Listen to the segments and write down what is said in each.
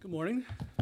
Good morning.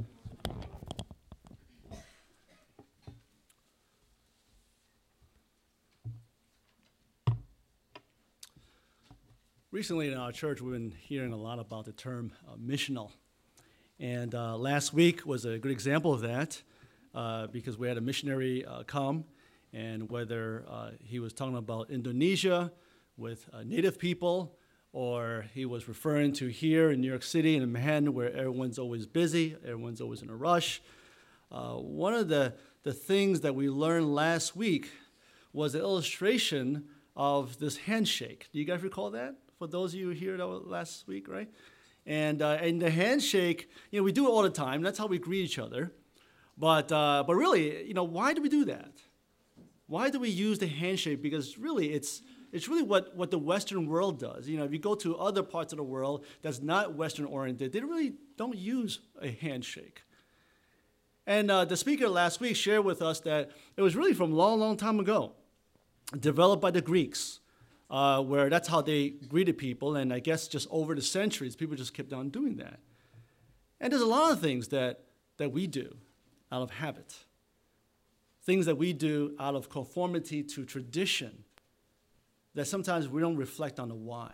Recently in our church, we've been hearing a lot about the term missional. And last week was a good example of that because we had a missionary come, and whether he was talking about Indonesia with native people, or he was referring to here in New York City and in Manhattan where everyone's always busy, everyone's always in a rush. One of the things that we learned last week was an illustration of this handshake. Do you guys recall that? For those of you here that were last week, right? And the handshake, we do it all the time. That's how we greet each other. But really, why do we do that? Why do we use the handshake? Because really, it's really what the Western world does. If you go to other parts of the world that's not Western-oriented, they really don't use a handshake. And the speaker last week shared with us that it was really from a long, long time ago, developed by the Greeks, where that's how they greeted people. And I guess just over the centuries, people just kept on doing that. And there's a lot of things that we do out of habit, things that we do out of conformity to tradition, that sometimes we don't reflect on the why.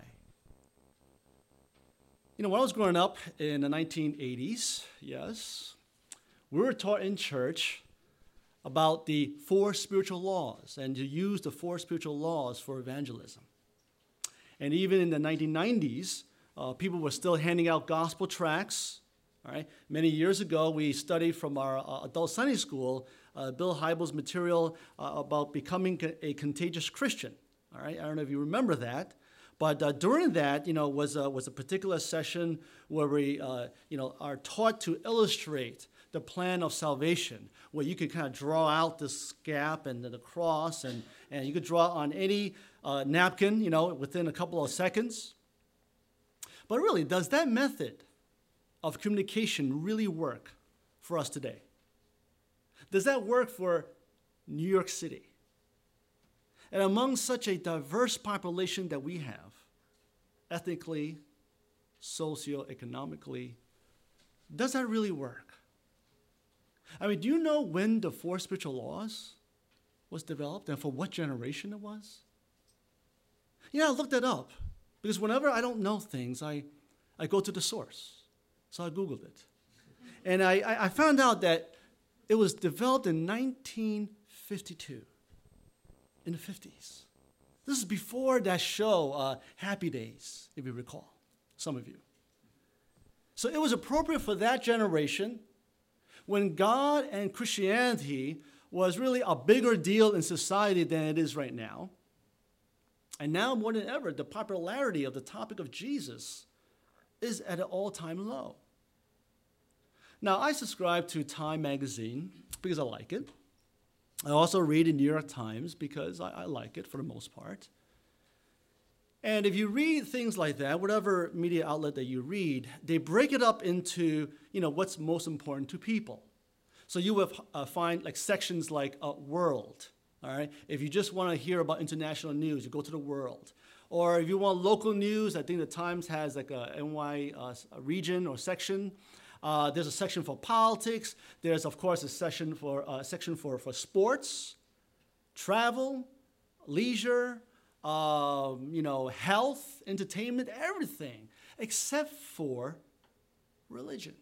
When I was growing up in the 1980s, yes, we were taught in church about the 4 spiritual laws and to use the 4 spiritual laws for evangelism. And even in the 1990s, people were still handing out gospel tracts. All right? Many years ago, we studied from our adult Sunday school Bill Hybels' material about becoming a contagious Christian. All right, I don't know if you remember that, but during that, was a particular session where we, are taught to illustrate the plan of salvation, where you could kind of draw out this gap and the cross, and you could draw on any napkin, within a couple of seconds. But really, does that method of communication really work for us today? Does that work for New York City? And among such a diverse population that we have, ethnically, socioeconomically, does that really work? I mean, do you know when the 4 spiritual laws was developed and for what generation it was? I looked that up because whenever I don't know things, I go to the source. So I Googled it. And I found out that it was developed in 1952. In the 50s. This is before that show, Happy Days, if you recall, some of you. So it was appropriate for that generation when God and Christianity was really a bigger deal in society than it is right now. And now more than ever, the popularity of the topic of Jesus is at an all-time low. Now, I subscribe to Time magazine because I like it. I also read the New York Times because I like it for the most part. And if you read things like that, whatever media outlet that you read, they break it up into, what's most important to people. So you will find sections like World, all right? If you just want to hear about international news, you go to the World. Or if you want local news, I think the Times has a NY region or section. There's a section for politics. There's, of course, a section for sports, travel, leisure, health, entertainment, everything, except for religion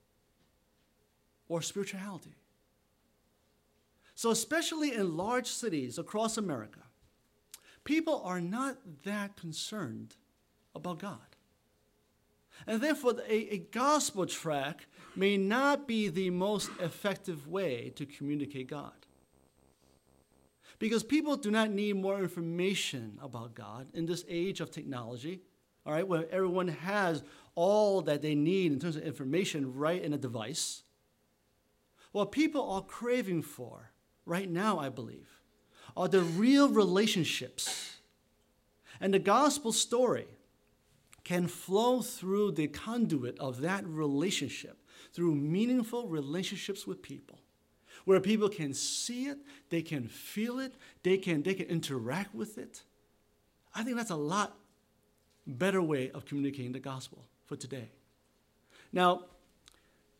or spirituality. So especially in large cities across America, people are not that concerned about God. And therefore, a gospel tract may not be the most effective way to communicate God. Because people do not need more information about God in this age of technology, all right, where everyone has all that they need in terms of information right in a device. What people are craving for right now, I believe, are the real relationships. And the gospel story can flow through the conduit of that relationship, through meaningful relationships with people, where people can see it, they can feel it, they can interact with it. I think that's a lot better way of communicating the gospel for today. Now,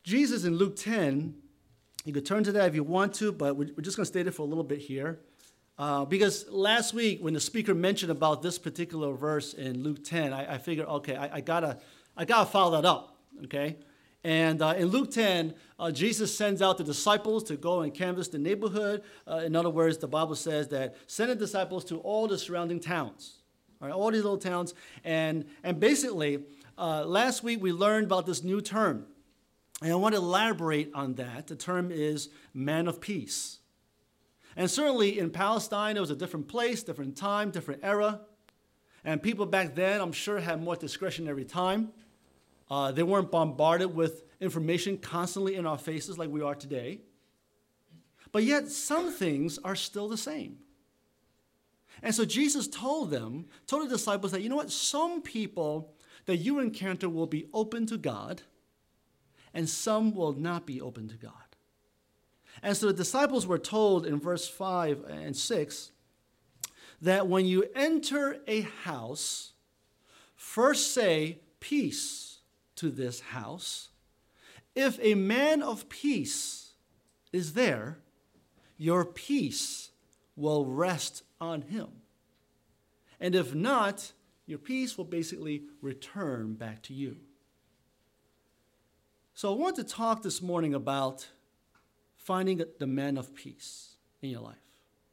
Jesus in Luke 10, you could turn to that if you want to, but we're just going to stay there for a little bit here. Because last week when the speaker mentioned about this particular verse in Luke 10, I figured, okay, I gotta follow that up, okay? And in Luke 10, Jesus sends out the disciples to go and canvass the neighborhood. In other words, the Bible says that send the disciples to all the surrounding towns, all right, all these little towns. And basically, last week we learned about this new term. And I want to elaborate on that. The term is man of peace. And certainly in Palestine, it was a different place, different time, different era. And people back then, I'm sure, had more discretionary time. They weren't bombarded with information constantly in our faces like we are today. But yet some things are still the same. And so Jesus told the disciples that, you know what, some people that you encounter will be open to God, and some will not be open to God. And so the disciples were told in verse 5 and 6 that when you enter a house, first say, peace to this house. If a man of peace is there, your peace will rest on him. And if not, your peace will basically return back to you. So I want to talk this morning about finding the man of peace in your life.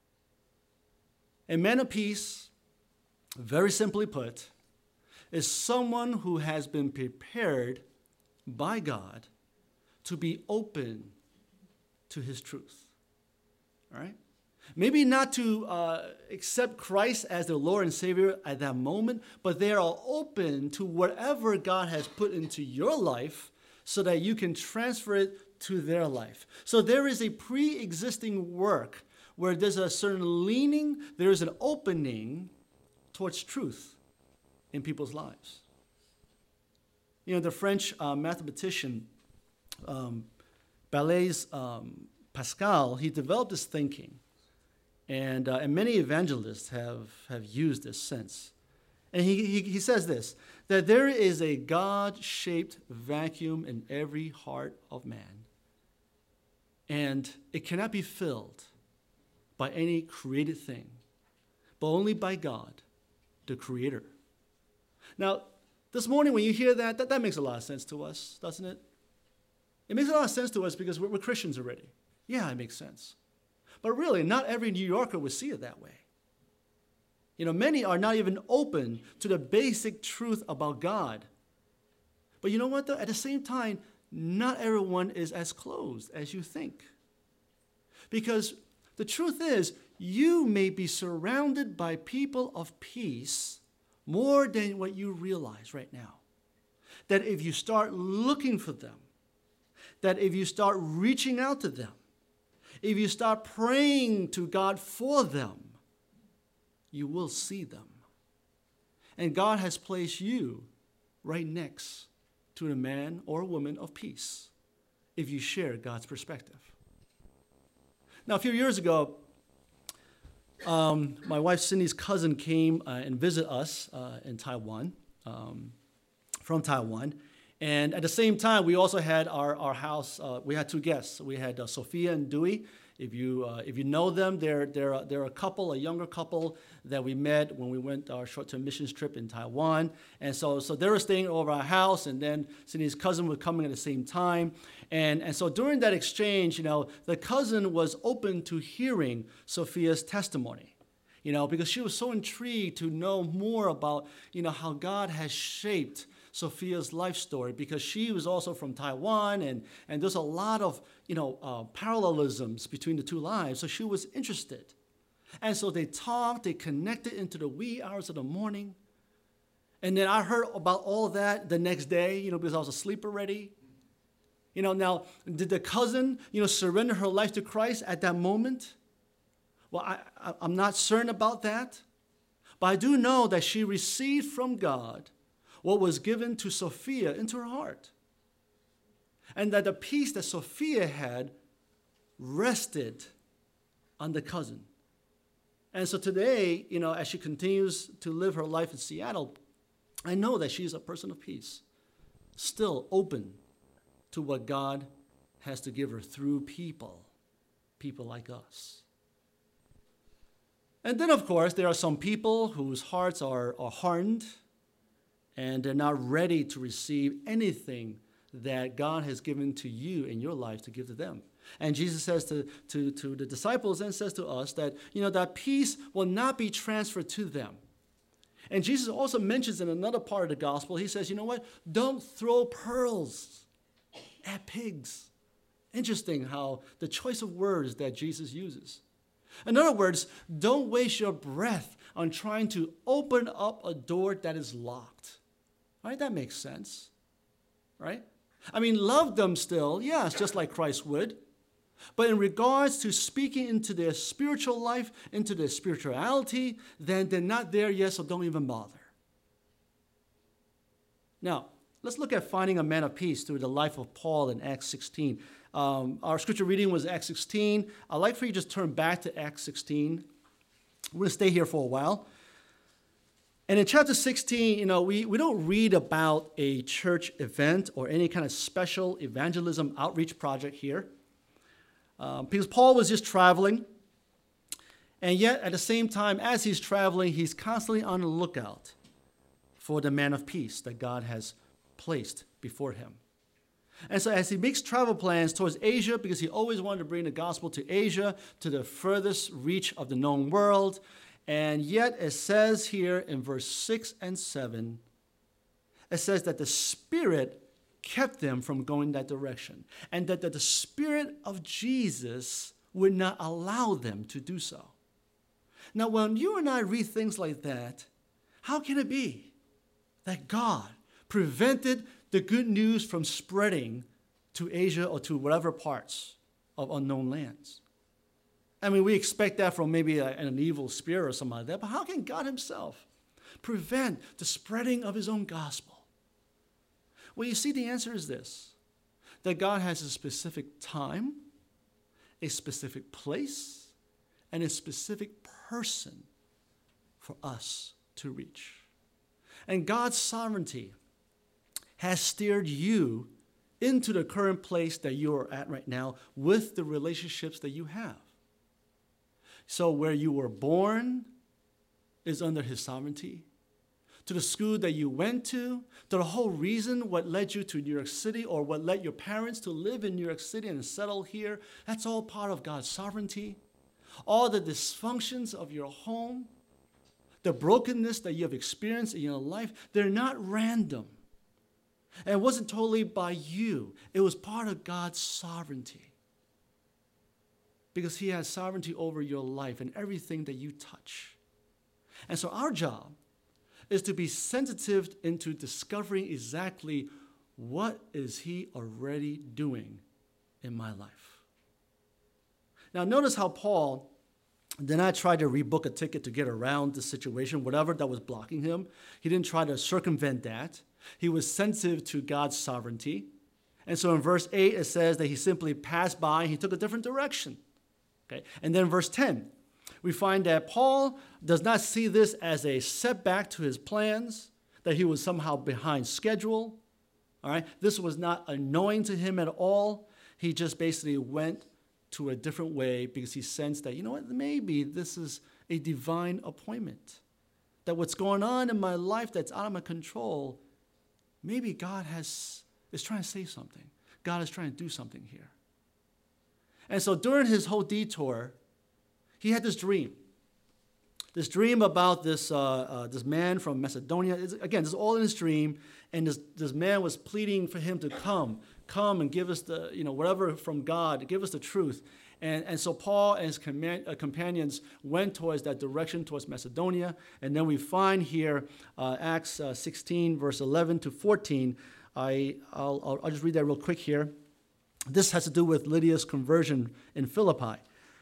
A man of peace, very simply put, is someone who has been prepared by God to be open to his truth. All right? Maybe not to accept Christ as their Lord and Savior at that moment, but they are open to whatever God has put into your life so that you can transfer it to their life. So there is a pre-existing work where there's a certain leaning, there's an opening towards truth in people's lives. You know, the French mathematician Blaise Pascal, he developed this thinking, and many evangelists have used this since. And he says this, that there is a God-shaped vacuum in every heart of man, and it cannot be filled by any created thing, but only by God, the Creator. Now, this morning when you hear that makes a lot of sense to us, doesn't it? It makes a lot of sense to us because we're Christians already. Yeah, it makes sense. But really, not every New Yorker would see it that way. You know, many are not even open to the basic truth about God. But you know what, though? At the same time, not everyone is as closed as you think. Because the truth is, you may be surrounded by people of peace more than what you realize right now. That if you start looking for them, that if you start reaching out to them, if you start praying to God for them, you will see them. And God has placed you right next to a man or a woman of peace if you share God's perspective. Now, a few years ago, my wife Cindy's cousin came and visited us in Taiwan, from Taiwan. And at the same time, we also had our house, we had two guests. We had Sophia and Dewey. If you know them, they're a couple, a younger couple that we met when we went our short-term missions trip in Taiwan. And so they were staying over our house, and then Cindy's cousin was coming at the same time. And so during that exchange, you know, the cousin was open to hearing Sophia's testimony, you know, because she was so intrigued to know more about, you know, how God has shaped Sophia's life story, because she was also from Taiwan, and there's a lot of, you know, parallelisms between the two lives. So she was interested. And so they talked, they connected into the wee hours of the morning. And then I heard about all that the next day, you know, because I was asleep already. You know, now, did the cousin, you know, surrender her life to Christ at that moment? Well, I'm not certain about that. But I do know that she received from God what was given to Sophia into her heart. And that the peace that Sophia had rested on the cousin. And so today, you know, as she continues to live her life in Seattle, I know that she's a person of peace, still open to what God has to give her through people like us. And then, of course, there are some people whose hearts are hardened and they're not ready to receive anything that God has given to you in your life to give to them. And Jesus says to the disciples and says to us that, that peace will not be transferred to them. And Jesus also mentions in another part of the gospel, he says, don't throw pearls at pigs. Interesting how the choice of words that Jesus uses. In other words, don't waste your breath on trying to open up a door that is locked. Right? That makes sense. Right? Love them still, yes, just like Christ would. But in regards to speaking into their spiritual life, into their spirituality, then they're not there yet, so don't even bother. Now, let's look at finding a man of peace through the life of Paul in Acts 16. Our scripture reading was Acts 16. I'd like for you to just turn back to Acts 16. We're going to stay here for a while. And in chapter 16, we don't read about a church event or any kind of special evangelism outreach project here. Because Paul was just traveling. And yet, at the same time, as he's traveling, he's constantly on the lookout for the man of peace that God has placed before him. And so as he makes travel plans towards Asia, because he always wanted to bring the gospel to Asia, to the furthest reach of the known world, and yet it says here in verse 6 and 7, it says that the Spirit kept them from going that direction, and that the Spirit of Jesus would not allow them to do so. Now, when you and I read things like that, how can it be that God prevented the good news from spreading to Asia or to whatever parts of unknown lands? We expect that from maybe an evil spirit or something like that, but how can God himself prevent the spreading of his own gospel? Well, you see, the answer is this, that God has a specific time, a specific place, and a specific person for us to reach. And God's sovereignty has steered you into the current place that you are at right now with the relationships that you have. So where you were born is under his sovereignty. To the school that you went to the whole reason what led you to New York City or what led your parents to live in New York City and settle here, that's all part of God's sovereignty. All the dysfunctions of your home, the brokenness that you have experienced in your life, they're not random. And it wasn't totally by you. It was part of God's sovereignty. Because he has sovereignty over your life and everything that you touch. And so our job is to be sensitive into discovering exactly what is he already doing in my life. Now notice how Paul did not try to rebook a ticket to get around the situation, whatever that was blocking him. He didn't try to circumvent that. He was sensitive to God's sovereignty. And so in verse 8, it says that he simply passed by. He took a different direction. Okay? And then verse 10, we find that Paul does not see this as a setback to his plans, that he was somehow behind schedule. All right? This was not annoying to him at all. He just basically went to a different way because he sensed that, maybe this is a divine appointment. That what's going on in my life that's out of my control, maybe God is trying to say something. God is trying to do something here. And so during his whole detour, he had this dream. This dream about this man from Macedonia. Again, this is all in his dream. And this man was pleading for him to come and give us the, whatever from God, give us the truth. And so Paul and his companions went towards that direction, towards Macedonia. And then we find here Acts 16, verse 11 to 14. I'll just read that real quick here. This has to do with Lydia's conversion in Philippi.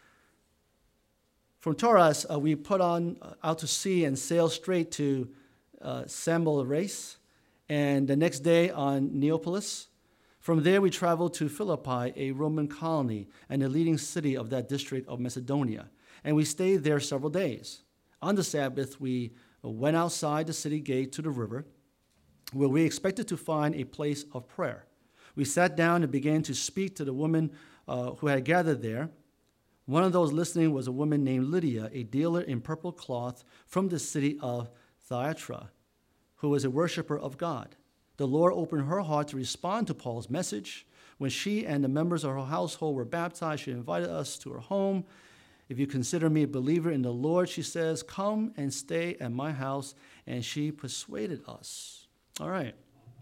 From Troas, we put out to sea and sailed straight to Samothrace, and the next day on Neapolis. From there, we traveled to Philippi, a Roman colony and the leading city of that district of Macedonia, and we stayed there several days. On the Sabbath, we went outside the city gate to the river, where we expected to find a place of prayer. We sat down and began to speak to the women who had gathered there. One of those listening was a woman named Lydia, a dealer in purple cloth from the city of Thyatira, who was a worshiper of God. The Lord opened her heart to respond to Paul's message. When she and the members of her household were baptized, she invited us to her home. If you consider me a believer in the Lord, she says, come and stay at my house. And she persuaded us. All right.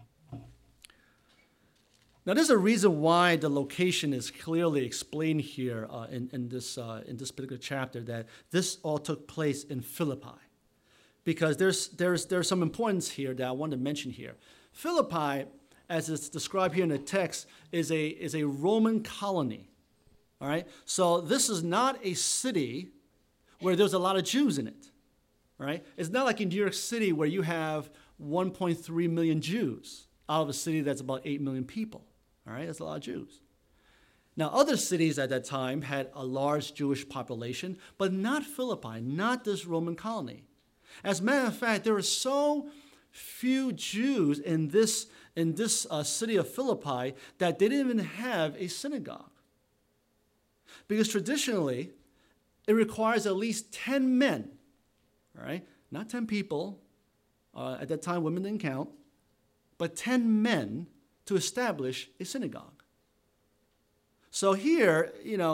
Now, there's a reason why the location is clearly explained here in this particular chapter, that this all took place in Philippi. Because there's some importance here that I want to mention here. Philippi, as it's described here in the text, is a Roman colony. All right? So this is not a city where there's a lot of Jews in it. All right? It's not like in New York City where you have 1.3 million Jews out of a city that's about 8 million people. All right? That's a lot of Jews. Now, other cities at that time had a large Jewish population, but not Philippi, not this Roman colony. As a matter of fact, there were so few Jews in this city of Philippi that they didn't even have a synagogue. Because traditionally, it requires at least 10 men, all right? Not 10 people. At that time, women didn't count. But 10 men to establish a synagogue. So here,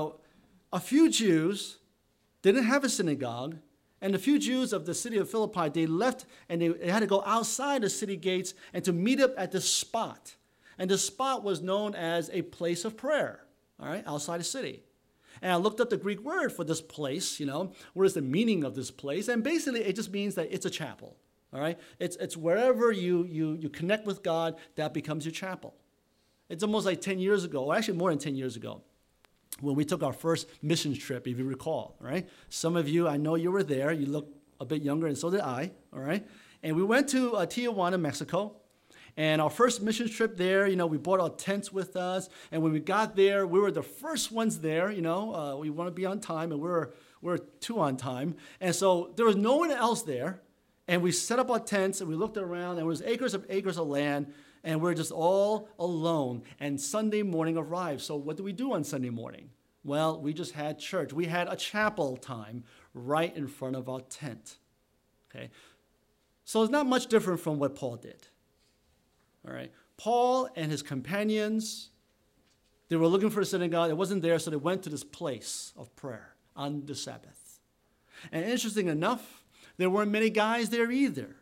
a few Jews didn't have a synagogue, and the few Jews of the city of Philippi, they left and they had to go outside the city gates and to meet up at this spot. And the spot was known as a place of prayer, all right, outside the city. And I looked up the Greek word for this place, what is the meaning of this place? And basically it just means that it's a chapel, all right? It's wherever you connect with God, that becomes your chapel. It's almost like 10 years ago, or actually more than 10 years ago, when we took our first missions trip, if you recall, right? Some of you, I know you were there. You look a bit younger, and so did I, all right? And we went to Tijuana, Mexico. And our first missions trip there, we brought our tents with us. And when we got there, we were the first ones there, we want to be on time, and we're too on time. And so there was no one else there. And we set up our tents, and we looked around, and there was acres of land, and we're just all alone. And Sunday morning arrived. So what do we do on Sunday morning? Well, we just had church. We had a chapel time right in front of our tent. Okay? So it's not much different from what Paul did. All right? Paul and his companions, they were looking for a synagogue. It wasn't there, so they went to this place of prayer on the Sabbath. And interesting enough, there weren't many guys there either.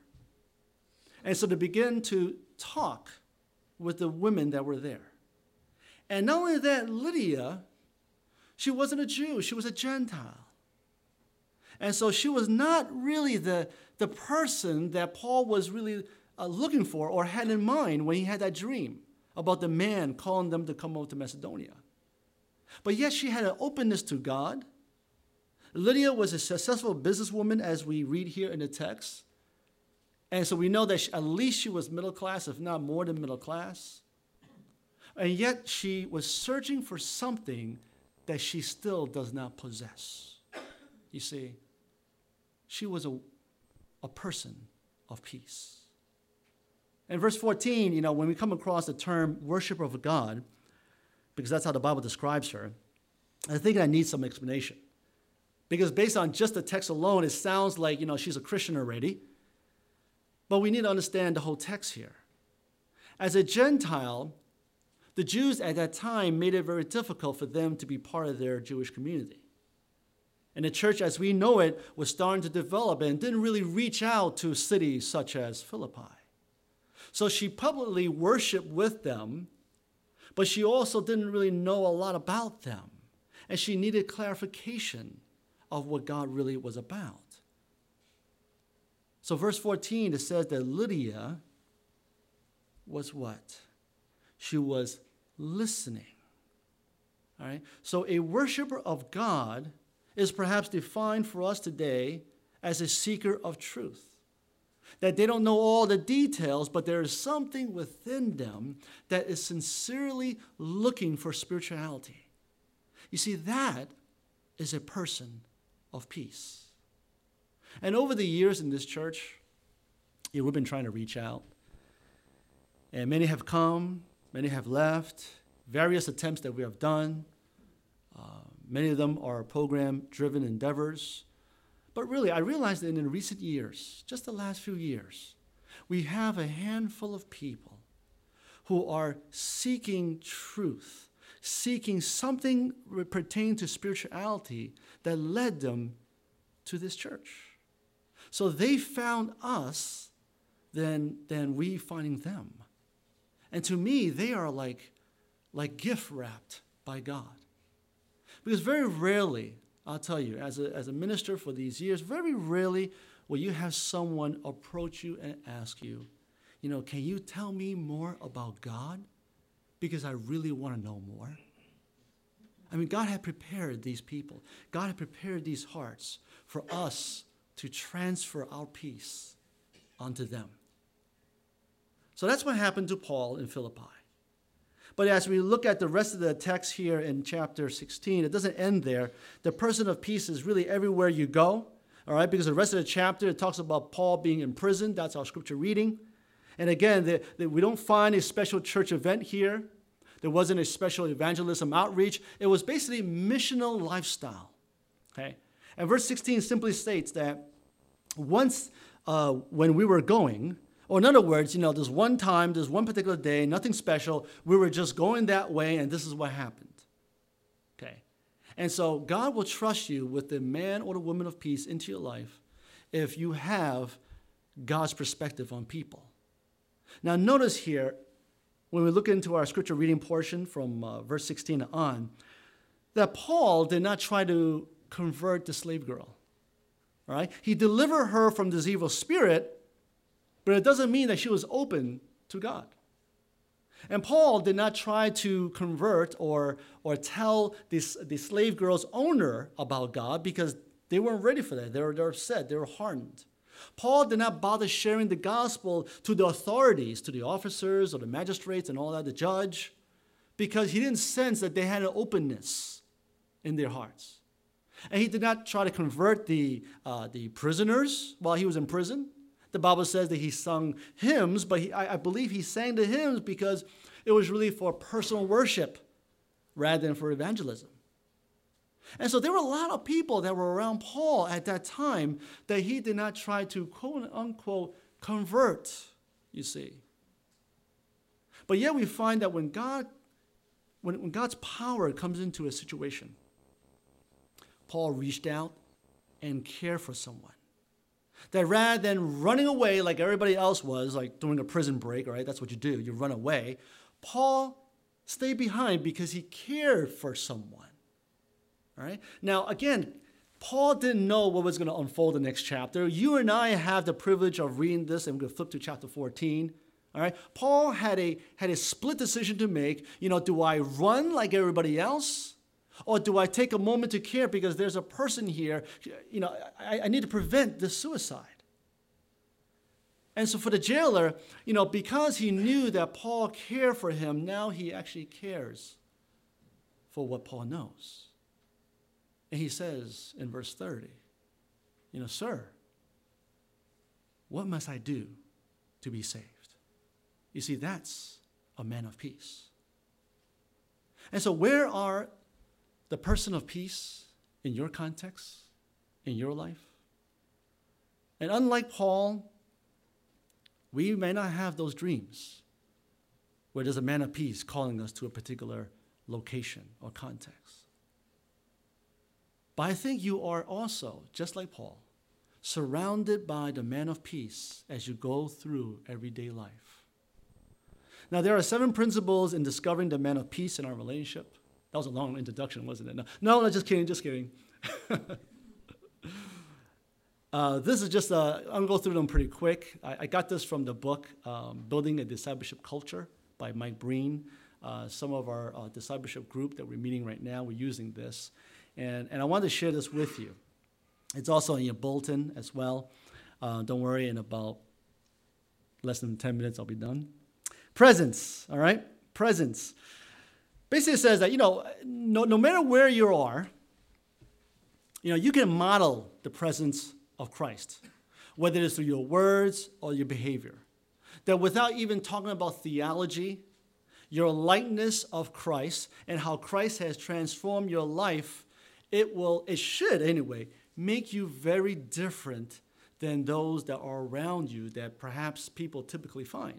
And so they began to talk with the women that were there. And not only that, Lydia, she wasn't a Jew, she was a Gentile. And so she was not really the person that Paul was really looking for or had in mind when he had that dream about the man calling them to come over to Macedonia. But yet she had an openness to God. Lydia was a successful businesswoman, as we read here in the text. And so we know that at least she was middle class, if not more than middle class. And yet she was searching for something that she still does not possess. You see, she was a person of peace. In verse 14, when we come across the term worshiper of God, because that's how the Bible describes her, I think I need some explanation. Because based on just the text alone, it sounds like, she's a Christian already. But we need to understand the whole text here. As a Gentile, the Jews at that time made it very difficult for them to be part of their Jewish community. And the church, as we know it, was starting to develop and didn't really reach out to cities such as Philippi. So she publicly worshiped with them, but she also didn't really know a lot about them. And she needed clarification of what God really was about. So verse 14, it says that Lydia was what? She was listening. All right? So a worshiper of God is perhaps defined for us today as a seeker of truth. That they don't know all the details, but there is something within them that is sincerely looking for spirituality. You see, that is a person of peace. And over the years in this church, we've been trying to reach out. And many have come, Many have left. Various attempts that we have done. Many of them are program-driven endeavors. But really, I realized that in recent years, just the last few years, we have a handful of people who are seeking truth, seeking something pertaining to spirituality that led them to this church. So they found us than we finding them. And to me, they are like gift wrapped by God. Because very rarely, I'll tell you, as a minister for these years, very rarely will you have someone approach you and ask you, can you tell me more about God? Because I really want to know more. I mean, God had prepared these people. God had prepared these hearts for us to transfer our peace onto them. So that's what happened to Paul in Philippi. But as we look at the rest of the text here in chapter 16, it doesn't end there. The person of peace is really everywhere you go, all right? Because the rest of the chapter, it talks about Paul being in prison. That's our scripture reading. And again, we don't find a special church event here. There wasn't a special evangelism outreach. It was basically missional lifestyle, okay? And verse 16 simply states that once when we were going, or in other words, there's one time, there's one particular day, nothing special. We were just going that way, and this is what happened. Okay? And so God will trust you with the man or the woman of peace into your life if you have God's perspective on people. Now notice here, when we look into our scripture reading portion from verse 16 on, that Paul did not try to convert the slave girl. All right? He delivered her from this evil spirit, but it doesn't mean that she was open to God. And Paul did not try to convert or tell the slave girl's owner about God because they weren't ready for that. They were upset. They were hardened. Paul did not bother sharing the gospel to the authorities, to the officers or the magistrates and all that, the judge, because he didn't sense that they had an openness in their hearts. And he did not try to convert the prisoners while he was in prison. The Bible says that he sung hymns, but I believe he sang the hymns because it was really for personal worship rather than for evangelism. And so there were a lot of people that were around Paul at that time that he did not try to quote unquote convert, you see. But yet we find that when God's power comes into a situation, Paul reached out and cared for someone. That rather than running away like everybody else was, like during a prison break, right? That's what you do. You run away. Paul stayed behind because he cared for someone. All right? Now, again, Paul didn't know what was going to unfold the next chapter. You and I have the privilege of reading this, and we're going to flip to chapter 14. All right? Paul had a split decision to make. Do I run like everybody else? Or do I take a moment to care because there's a person here, I need to prevent this suicide. And so for the jailer, because he knew that Paul cared for him, now he actually cares for what Paul knows. And he says in verse 30, Sir, what must I do to be saved? You see, that's a man of peace. And so where are the person of peace in your context, in your life? And unlike Paul, we may not have those dreams where there's a man of peace calling us to a particular location or context. But I think you are also, just like Paul, surrounded by the man of peace as you go through everyday life. Now, there are 7 principles in discovering the man of peace in our relationship. That was a long introduction, wasn't it? No, just kidding. This is just, I'm going to go through them pretty quick. I got this from the book, Building a Discipleship Culture by Mike Breen. Some of our discipleship group that we're meeting right now, we're using this. And I wanted to share this with you. It's also in your bulletin as well. Don't worry, in about less than 10 minutes, I'll be done. Presence, all right? Presence. Basically, it says that, no matter where you are, you can model the presence of Christ, whether it's through your words or your behavior. That without even talking about theology, your likeness of Christ and how Christ has transformed your life, it should anyway, make you very different than those that are around you that perhaps people typically find.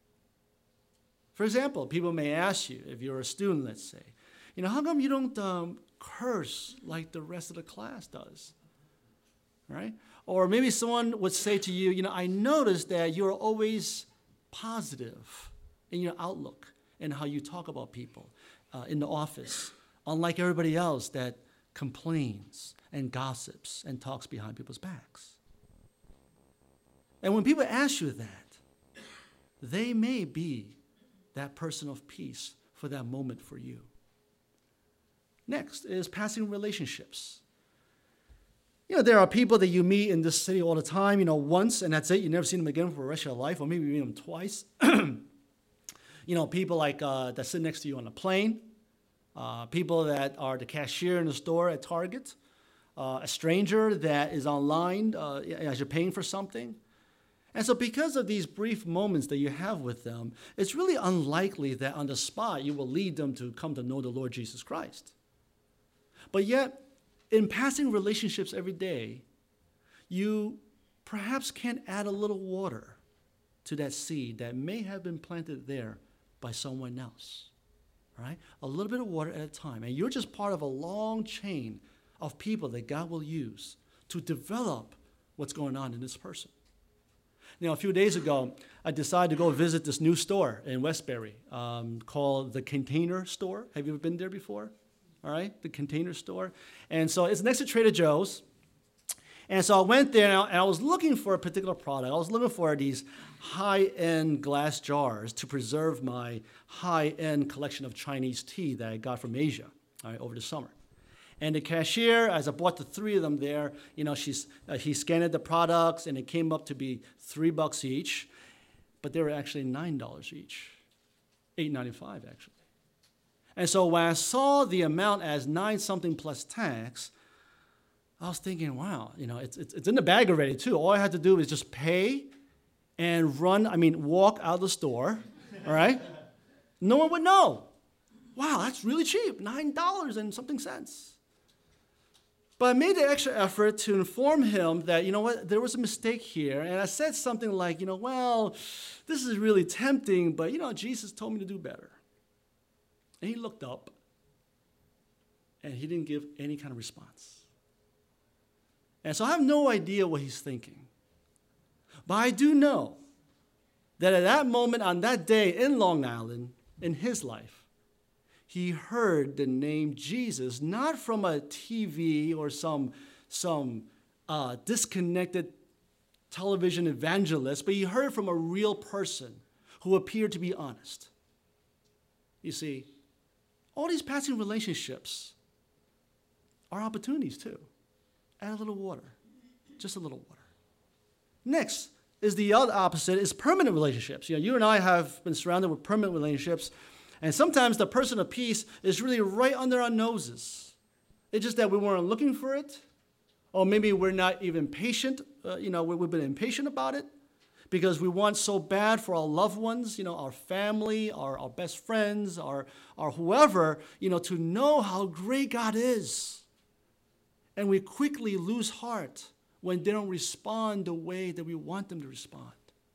For example, people may ask you, if you're a student, let's say, how come you don't curse like the rest of the class does? Right? Or maybe someone would say to you, I noticed that you're always positive in your outlook and how you talk about people in the office, unlike everybody else that complains and gossips and talks behind people's backs. And when people ask you that, they may be that person of peace for that moment for you. Next is passing relationships. There are people that you meet in this city all the time, once, and that's it. You never see them again for the rest of your life, or maybe you meet them twice. People like that sit next to you on a plane, people that are the cashier in the store at Target, a stranger that is online as you're paying for something. And so because of these brief moments that you have with them, it's really unlikely that on the spot you will lead them to come to know the Lord Jesus Christ. But yet, in passing relationships every day, you perhaps can add a little water to that seed that may have been planted there by someone else, right? A little bit of water at a time. And you're just part of a long chain of people that God will use to develop what's going on in this person. Now, a few days ago, I decided to go visit this new store in Westbury called The Container Store. Have you ever been there before? All right, The Container Store. And so it's next to Trader Joe's. And so I went there, and I was looking for a particular product. I was looking for these high-end glass jars to preserve my high-end collection of Chinese tea that I got from Asia, all right, over the summer. And the cashier, as I bought the 3 of them there, he scanned the products, and it came up to be $3 each, but they were actually $9 each, $8.95 actually. And so when I saw the amount as 9-something plus tax, I was thinking, wow, it's in the bag already too. All I had to do is just pay and walk out of the store, all right? No one would know. Wow, that's really cheap, $9 and something cents. But I made the extra effort to inform him that, there was a mistake here. And I said something like, this is really tempting, but, Jesus told me to do better. And he looked up, and he didn't give any kind of response. And so I have no idea what he's thinking. But I do know that at that moment, on that day in Long Island, in his life, he heard the name Jesus, not from a TV or some disconnected television evangelist, but he heard from a real person who appeared to be honest. You see, all these passing relationships are opportunities too. Add a little water, just a little water. Next is the other opposite, is permanent relationships. You and I have been surrounded with permanent relationships, and sometimes the person of peace is really right under our noses. It's just that we weren't looking for it, or maybe we're not even patient. We've been impatient about it because we want so bad for our loved ones, our family, our best friends, our whoever, to know how great God is. And we quickly lose heart when they don't respond the way that we want them to respond.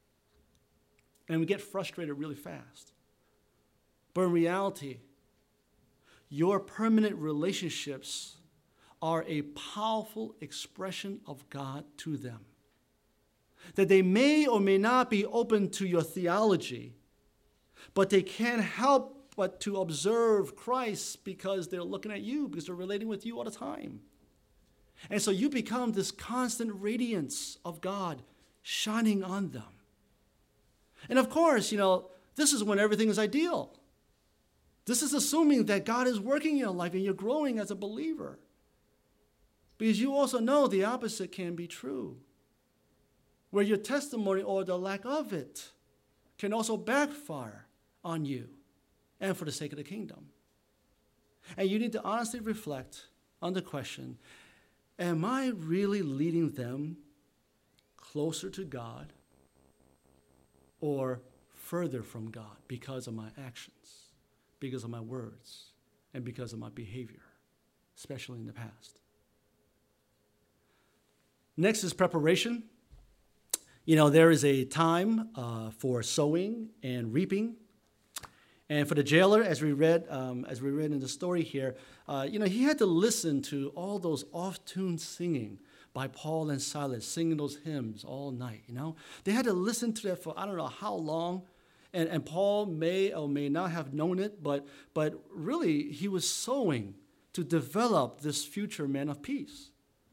And we get frustrated really fast. But in reality, your permanent relationships are a powerful expression of God to them. That they may or may not be open to your theology, but they can't help but to observe Christ because they're looking at you, because they're relating with you all the time. And so you become this constant radiance of God shining on them. And of course, this is when everything is ideal. This is assuming that God is working in your life and you're growing as a believer. Because you also know the opposite can be true, where your testimony or the lack of it can also backfire on you and for the sake of the kingdom. And you need to honestly reflect on the question, am I really leading them closer to God or further from God because of my actions? because of my words and because of my behavior, especially in the past. Next is preparation. There is a time for sowing and reaping. And for the jailer, as we read in the story here, he had to listen to all those off-tune singing by Paul and Silas, singing those hymns all night. They had to listen to that for I don't know how long, and Paul may or may not have known it, but really he was sowing to develop this future man of peace.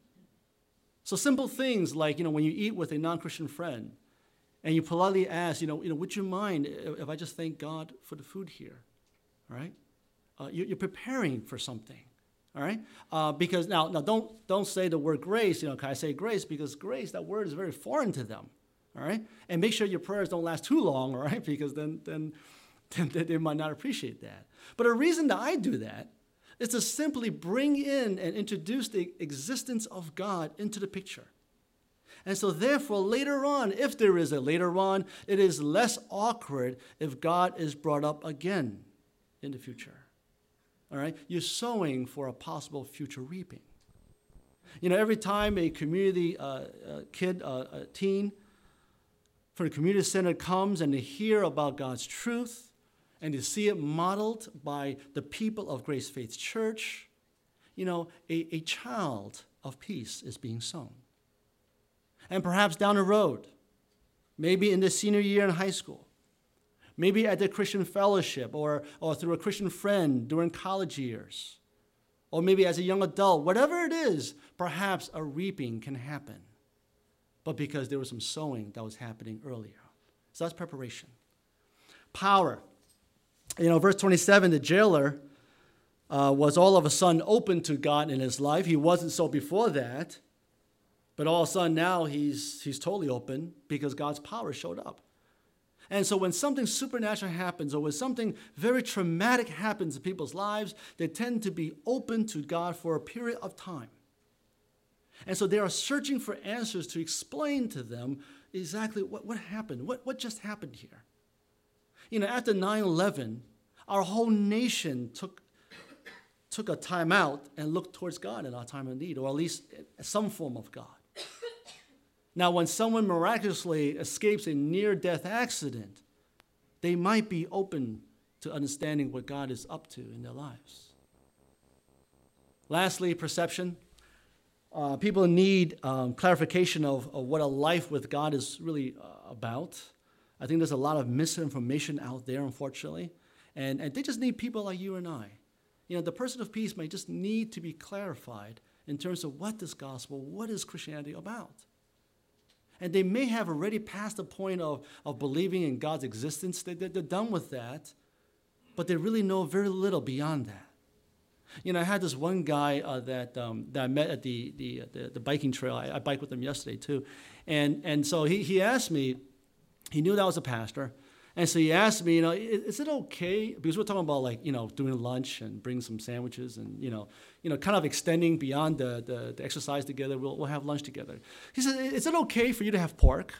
So simple things like when you eat with a non-Christian friend, and you politely ask, would you mind if I just thank God for the food here? All right? You're preparing for something. All right? Because now don't say the word grace. Can I say grace? Because grace, that word is very foreign to them. All right? And make sure your prayers don't last too long. All right? Because then they might not appreciate that. But a reason that I do that is to simply bring in and introduce the existence of God into the picture. And so therefore, later on, if there is a later on, it is less awkward if God is brought up again in the future. All right? You're sowing for a possible future reaping. Every time a community kid, a teen from the community center comes and they hear about God's truth and they see it modeled by the people of Grace Faith Church, a child of peace is being sown. And perhaps down the road, maybe in the senior year in high school, maybe at the Christian fellowship or through a Christian friend during college years, or maybe as a young adult, whatever it is, perhaps a reaping can happen. But because there was some sowing that was happening earlier. So that's preparation. Power. Verse 27, the jailer was all of a sudden open to God in his life. He wasn't so before that. But all of a sudden now he's totally open because God's power showed up. And so when something supernatural happens or when something very traumatic happens in people's lives, they tend to be open to God for a period of time. And so they are searching for answers to explain to them exactly what happened, what just happened here. After 9/11, our whole nation took a time out and looked towards God in our time of need, or at least some form of God. Now, when someone miraculously escapes a near-death accident, they might be open to understanding what God is up to in their lives. Lastly, perception. People need clarification of what a life with God is really about. I think there's a lot of misinformation out there, unfortunately, and they just need people like you and I. The person of peace may just need to be clarified in terms of what this gospel, what is Christianity about. And they may have already passed the point of believing in God's existence. They're done with that, but they really know very little beyond that. I had this one guy that I met at the biking trail. I biked with him yesterday too. And so he asked me, he knew that I was a pastor, and so he asked me, is it okay, because we're talking about doing lunch and bringing some sandwiches and, kind of extending beyond the exercise together, we'll have lunch together. He said, is it okay for you to have pork?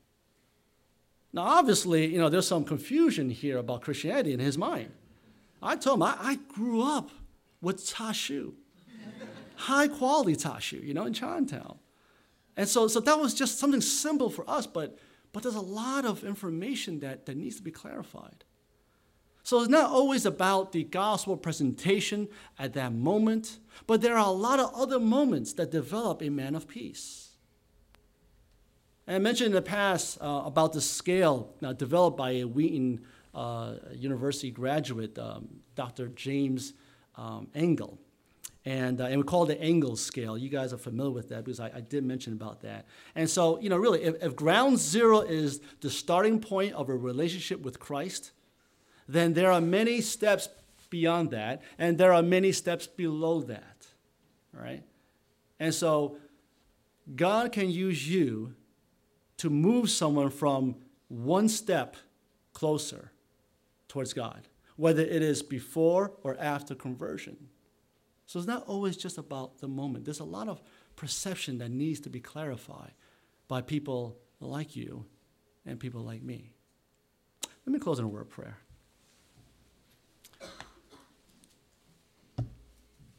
Now, obviously, there's some confusion here about Christianity in his mind. I told him, I grew up with chashu, high quality chashu, in Chinatown. And so that was just something simple for us, but there's a lot of information that needs to be clarified. So it's not always about the gospel presentation at that moment, but there are a lot of other moments that develop a man of peace. And I mentioned in the past about the scale developed by a Wheaton University graduate, Dr. James Engel. And we call it the Engel scale. You guys are familiar with that because I did mention about that. And so, really, if ground zero is the starting point of a relationship with Christ, then there are many steps beyond that, and there are many steps below that, all right? And so God can use you to move someone from one step closer towards God, whether it is before or after conversion. So it's not always just about the moment. There's a lot of perception that needs to be clarified by people like you and people like me. Let me close in a word of prayer.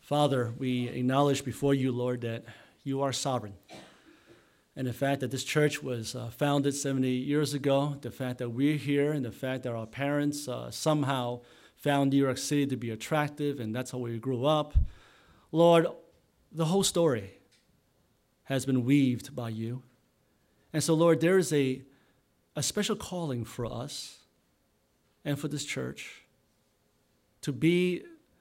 Father, we acknowledge before you, Lord, that you are sovereign. And the fact that this church was founded 70 years ago, the fact that we're here, and the fact that our parents somehow found New York City to be attractive, and that's how we grew up. Lord, the whole story has been weaved by you. And so, Lord, there is a special calling for us and for this church to be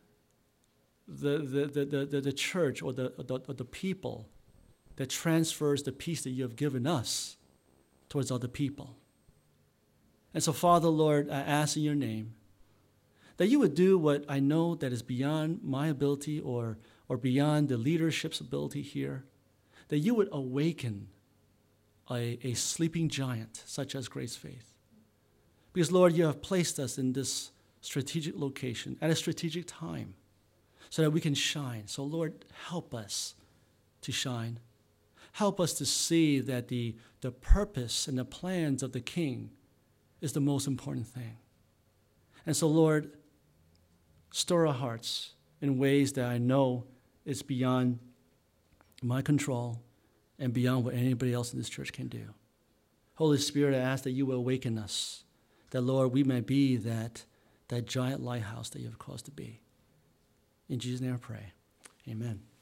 the church or the people that transfers the peace that you have given us towards other people. And so, Father, Lord, I ask in your name that you would do what I know that is beyond my ability or beyond the leadership's ability here, that you would awaken a sleeping giant such as Grace Faith. Because, Lord, you have placed us in this strategic location at a strategic time so that we can shine. So, Lord, help us to shine. Help us to see that the purpose and the plans of the King is the most important thing. And so, Lord, stir our hearts in ways that I know is beyond my control and beyond what anybody else in this church can do. Holy Spirit, I ask that you will awaken us, that, Lord, we may be that giant lighthouse that you have caused to be. In Jesus' name I pray. Amen.